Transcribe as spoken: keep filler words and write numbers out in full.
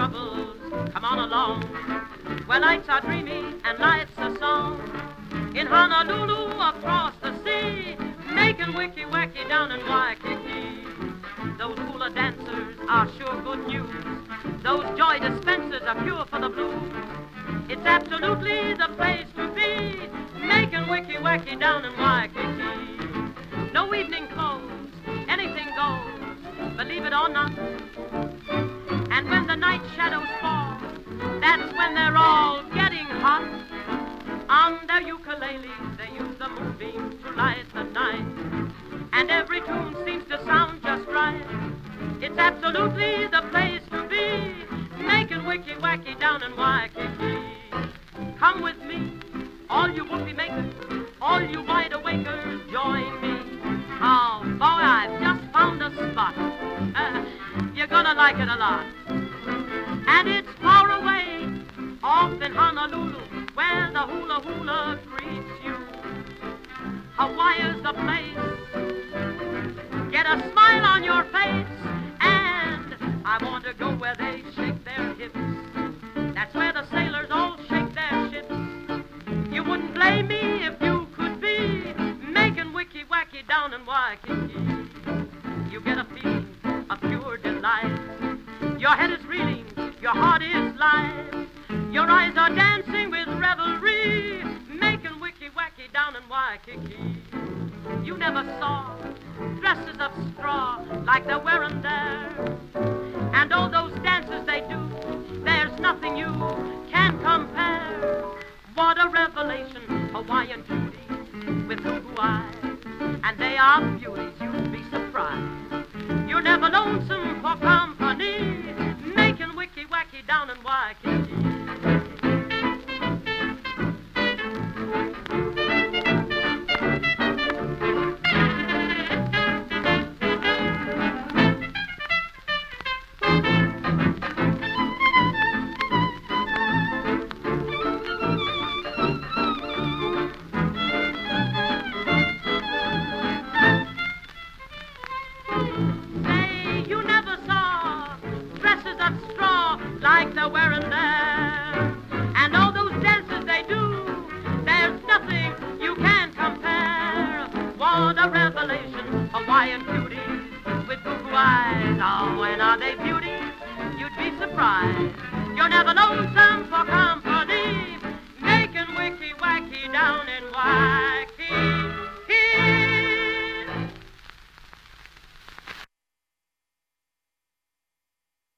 troubles, come on along, where nights are dreamy and life's a song. In Honolulu, across the sea, making wicky-wacky down in Waikiki. Those hula dancers are sure good news. Those joy dispensers are pure for the blues. It's absolutely the place to be, making wicky-wacky down in Waikiki. No evening clothes, anything goes, believe it or not. And when the night shadows fall, that's when they're all getting hot. On their ukuleles, they use the moonbeam to light the night. And every tune seems to sound just right. It's absolutely the place to be, making wicky-wacky down in Waikiki. Come with me, all you whoopee makers, all you wide awakers, join me. Oh, boy, I've just found a spot. Uh, you're gonna like it a lot. And it's far away, off in Honolulu, where the hula hula greets you. Hawaii's the place. Get a smile on your face, and I want to go where they shake their hips. That's where the sailors all shake their ships. You wouldn't blame me if you could be making wicky-wacky down in Waikiki. You get a feeling of pure delight. Your head is reeling, your heart is light. Your eyes are dancing with revelry, making wicky-wacky down in Waikiki. You never saw dresses of straw like they're wearing there. And all those dances they do, there's nothing you can compare. What a revelation, Hawaiian beauties with goo-goo eyes. And they are beauties, you'd be surprised. You're never lonesome for company, making wicky-wacky down in Waikiki. Like they're wearing there. And all those dances they do, there's nothing you can compare. What a revelation, Hawaiian beauties with goo-goo eyes. Oh, and are they beauties? You'd be surprised. You're never lonesome